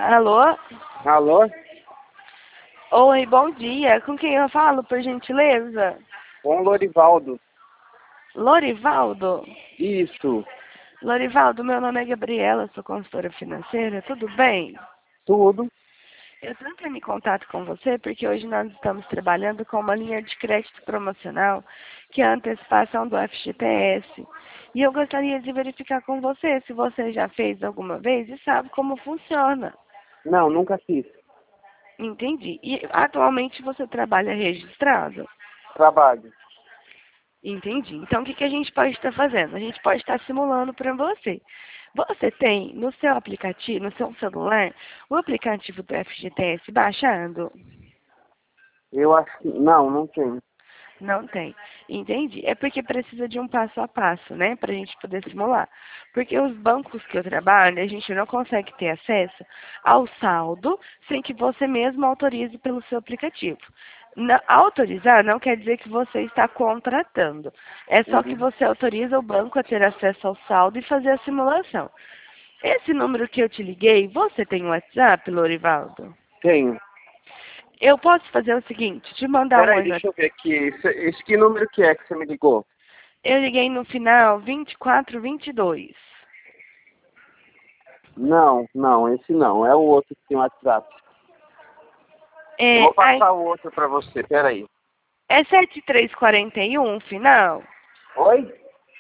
Alô? Alô? Oi, bom dia. Com quem eu falo, por gentileza? Com Lorivaldo. Lorivaldo? Isso. Lorivaldo, meu nome é Gabriela, sou consultora financeira, tudo bem? Tudo. Eu estou entrando em contato com você porque hoje nós estamos trabalhando com uma linha de crédito promocional que é a antecipação do FGTS. E eu gostaria de verificar com você se você já fez alguma vez e sabe como funciona. Não, nunca fiz. Entendi. E atualmente você trabalha registrado? Trabalho. Entendi. Então, o que a gente pode estar fazendo? A gente pode estar simulando para você. Você tem no seu aplicativo, no seu celular, o aplicativo do FGTS baixando? Eu acho que... Não tenho. Não tem. Entendi. É porque precisa de um passo a passo, né? Para a gente poder simular. Porque os bancos que eu trabalho, a gente não consegue ter acesso ao saldo sem que você mesmo autorize pelo seu aplicativo. Autorizar não quer dizer que você está contratando. É só que Uhum. você autoriza o banco a ter acesso ao saldo e fazer a simulação. Esse número que eu te liguei, você tem WhatsApp, Lorivaldo? Tenho. Eu posso fazer o seguinte, te mandar um Peraí, oi no deixa eu ver aqui. Esse que número que é que você me ligou? Eu liguei no final 2422. Não, esse não. É o outro que tem WhatsApp. Eu É, vou passar o outro pra você. Peraí. é 7341 final? Oi?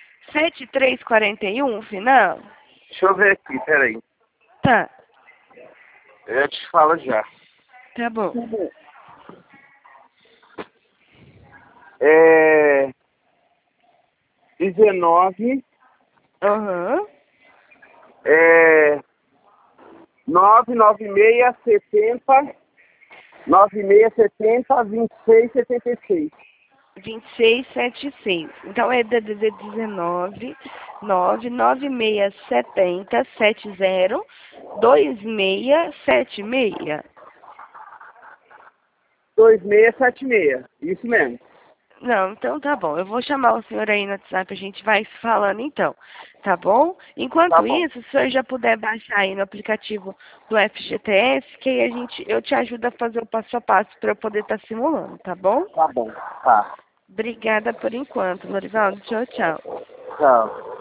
7341 final? Deixa eu ver aqui, peraí. Tá, Eu te falo já. tá bom. É... 19... Aham. É... 99670... 9670 2676. 2676. Então é DDD 19 99670 70 2676. 2676. Isso mesmo. Não, então tá bom. Eu vou chamar o senhor aí no WhatsApp, a gente vai se falando então. Tá bom? Tá Enquanto bom. isso, se o senhor já puder baixar aí no aplicativo do FGTS, que aí eu te ajudo a fazer o passo a passo para eu poder estar simulando, tá bom? Tá bom. Tá. Obrigada por enquanto, Lorivaldo. Tchau, tchau. Tchau.